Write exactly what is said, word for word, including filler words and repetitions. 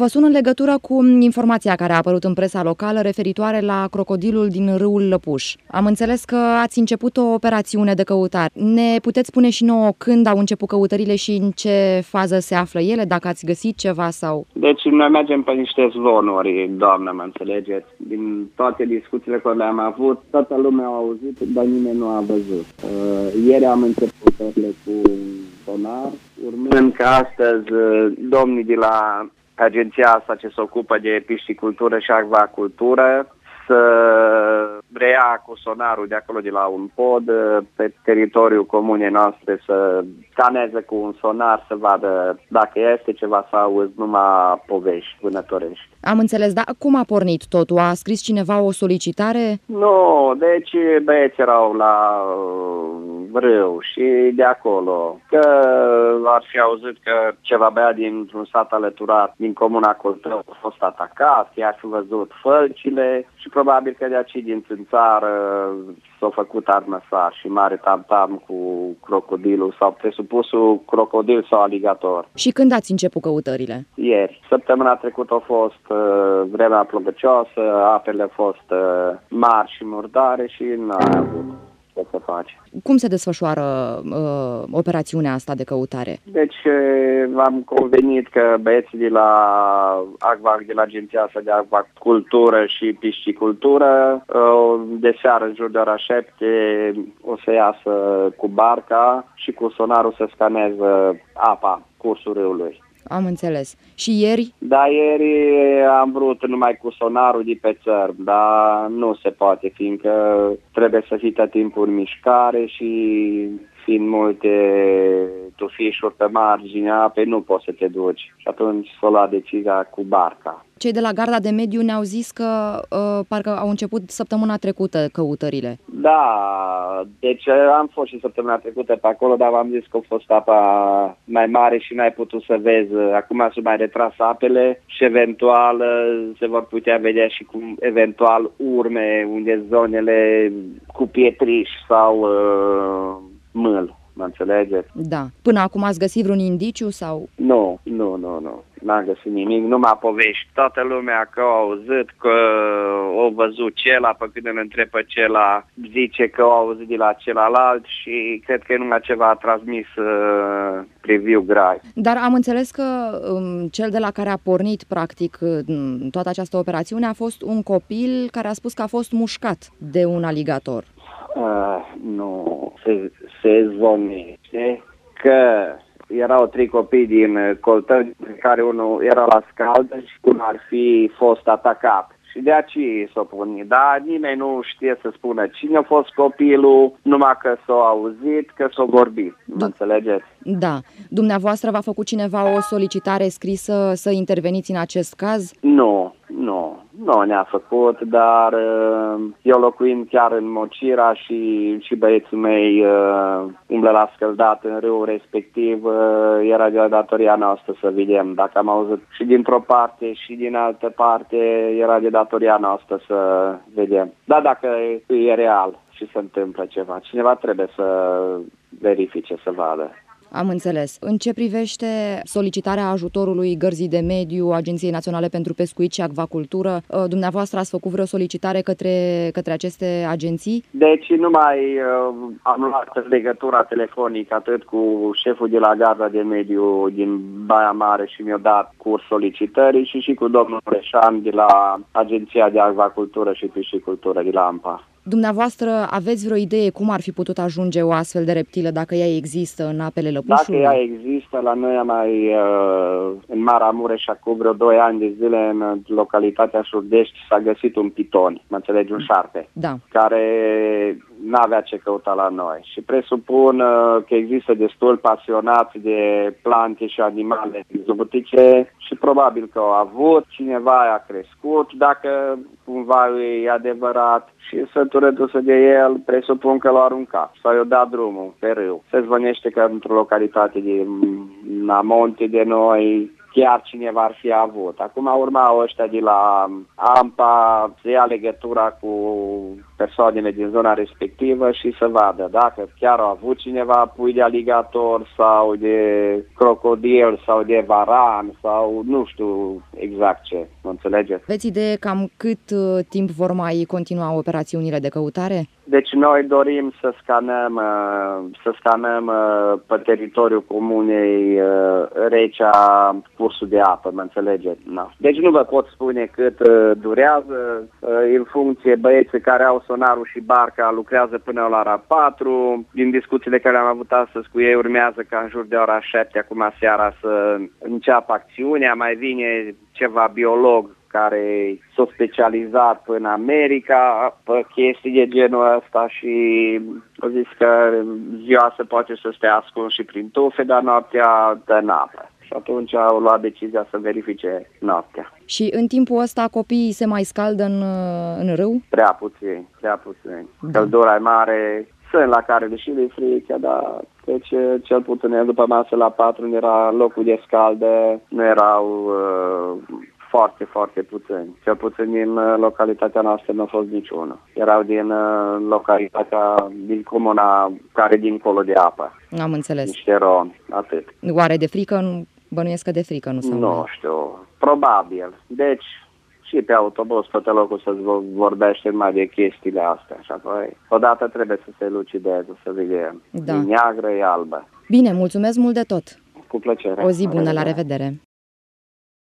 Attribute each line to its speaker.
Speaker 1: Vă sun în legătură cu informația care a apărut în presa locală referitoare la crocodilul din râul Lăpuș. Am înțeles că ați început o operațiune de căutare. Ne puteți spune și nouă când au început căutările și în ce fază se află ele, dacă ați găsit ceva sau...
Speaker 2: Deci noi mergem pe niște zvonuri, doamnă, mă înțelegeți? Din toate discuțiile care le-am avut, toată lumea a auzit, dar nimeni nu a văzut. Uh, ieri am început cu sonar, urmând că astăzi domnii de la agenția asta ce se ocupă de piscicultură și acvacultură să reia cu sonarul de acolo de la un pod pe teritoriul comunei noastre, să scaneze cu un sonar să vadă dacă este ceva sau auzi numai povești vânătorești.
Speaker 1: Am înțeles, dar cum a pornit totul? A scris cineva o solicitare?
Speaker 2: Nu, deci băieți erau la râu și de acolo. Că ar fi auzit că ceva băiat dintr-un sat alăturat din comuna Coltău a fost atacat, i-ar fi văzut fălcile și probabil că de aici din țară s-a făcut armăsar și mare tam-tam cu crocodilul sau presupusul crocodil sau aligator.
Speaker 1: Și când ați început căutările?
Speaker 2: Ieri. Săptămâna trecută a fost uh, vremea plăcăcioasă, apele au fost uh, mari și murdare și n-a avut ce să faci.
Speaker 1: Cum se desfășoară uh, operațiunea asta de căutare?
Speaker 2: Deci am convenit că băieții de la Acva, de la agenția asta de acvacultură și piscicultură, uh, de seară în jur de ora șapte o să iasă cu barca și cu sonarul să scaneze apa, cursul râului.
Speaker 1: Am înțeles. Și ieri?
Speaker 2: Da, ieri am vrut numai cu sonarul de pe țărm, dar nu se poate, fiindcă trebuie să fii tot timpul în mișcare și fiind multe tufișuri pe marginea apei, nu poți să te duci. Și atunci s-a luat decizia cu barca.
Speaker 1: Cei de la Garda de Mediu ne-au zis că uh, parcă au început săptămâna trecută căutările.
Speaker 2: Da, deci am fost și săptămâna trecută pe acolo, dar v-am zis că a fost apa mai mare și n-ai putut să vezi. Acum s-au mai retras apele și eventual se vor putea vedea și cum eventual urme unde zonele cu pietriș sau uh, mâl. Mă înțelegeți?
Speaker 1: Da. Până acum ați găsit vreun indiciu sau?
Speaker 2: Nu, nu, nu, nu. N-am găsit nimic, numai povești. Toată lumea că au auzit, că au văzut cela, pe când îl întreb pe cela, zice că au auzit de la celălalt și cred că numai ceva a transmis uh, preview grav.
Speaker 1: Dar am înțeles că um, cel de la care a pornit practic um, toată această operațiune a fost un copil care a spus că a fost mușcat de un aligator.
Speaker 2: Uh, nu, se, se zvonește că erau trei copii din Coltău, care unul era la scaldă și cum ar fi fost atacat. Și de aceea s-o pune. Dar nimeni nu știe să spună cine a fost copilul, numai că s-a auzit, că s-a vorbit. Mă înțelegeți?
Speaker 1: Da. Dumneavoastră v-a făcut cineva o solicitare scrisă să interveniți în acest caz?
Speaker 2: Nu, nu. Nu ne-a făcut, dar eu locuind chiar în Mocira și, și băieții mei uh, umblă la scăldat în râul respectiv, uh, era de datoria noastră să vedem. Dacă am auzit și dintr-o parte și din altă parte, era de datoria noastră să vedem. Dar dacă e real și se întâmplă ceva, cineva trebuie să verifice, să vadă.
Speaker 1: Am înțeles. În ce privește solicitarea ajutorului Gărzii de Mediu, Agenției Naționale pentru Pescuit și Acvacultură, dumneavoastră ați făcut vreo solicitare către, către aceste agenții?
Speaker 2: Deci nu mai uh, am luat legătura telefonică atât cu șeful de la Garda de Mediu din Baia Mare și mi-a dat curs solicitării și și cu domnul Reșan de la Agenția de Acvacultură și Piscicultură de la AMPA.
Speaker 1: Dumneavoastră aveți vreo idee cum ar fi putut ajunge o astfel de reptilă dacă ea există în apele Lăpușului?
Speaker 2: Dacă ea există, la noi mai uh, în Maramureș acum vreo doi ani de zile în localitatea Surdești s-a găsit un piton, mă înțelegi, un șarpe,
Speaker 1: da,
Speaker 2: care n-avea ce căuta la noi. Și presupun uh, că există destul pasionați de plante și animale exotice și probabil că au avut, cineva a crescut, dacă cumva e adevărat și sătul redusă de el, presupun că l-a aruncat sau i-a dat drumul pe râu. Se zvonește că într-o localitate din amonte de noi chiar cineva ar fi avut. Acum urma ăștia de la AMPA să ia legătura cu persoanele din zona respectivă și să vadă dacă chiar au avut cineva pui de aligator sau de crocodil sau de varan sau nu știu exact ce, mă înțelegeți?
Speaker 1: Aveți idee cam cât uh, timp vor mai continua operațiunile de căutare?
Speaker 2: Deci noi dorim să scanăm, să scanăm pe teritoriul comunei Recea cursul de apă, mă înțelegeți? No. Deci nu vă pot spune cât durează, în funcție băieții care au sonarul și barca lucrează până la ora patru, din discuțiile care am avut astăzi cu ei urmează ca în jur de ora șapte acum seara să înceapă acțiunea, mai vine ceva biolog care s-a specializat în America pe chestii de genul ăsta și au zis că ziua se poate să stea ascuns și prin tufe, dar noaptea dă în apă. Și atunci au luat decizia să verifice noaptea.
Speaker 1: Și în timpul ăsta copiii se mai scaldă în, în râu?
Speaker 2: Prea puțin, prea puțin. Da. Căldura e mare, sunt la care deși le frică, dar deci, cel puțin după masă la patru nu era locul de scaldă, nu erau uh, foarte, foarte puțini. Cel puțin din localitatea noastră nu a fost niciunul. Erau din uh, localitatea, din comuna care dincolo de apă.
Speaker 1: Am înțeles.
Speaker 2: Niște romi, atât.
Speaker 1: Oare de frică? Bănuiesc că de frică nu s-au
Speaker 2: Nu
Speaker 1: mai...
Speaker 2: știu, probabil. Deci, și pe autobuz, pe tot locul să vorbește mai de chestiile astea. Și apoi, odată trebuie să se lucideze, să vedem.
Speaker 1: Da.
Speaker 2: E neagră, e albă.
Speaker 1: Bine, mulțumesc mult de tot.
Speaker 2: Cu plăcere.
Speaker 1: O zi bună, la revedere.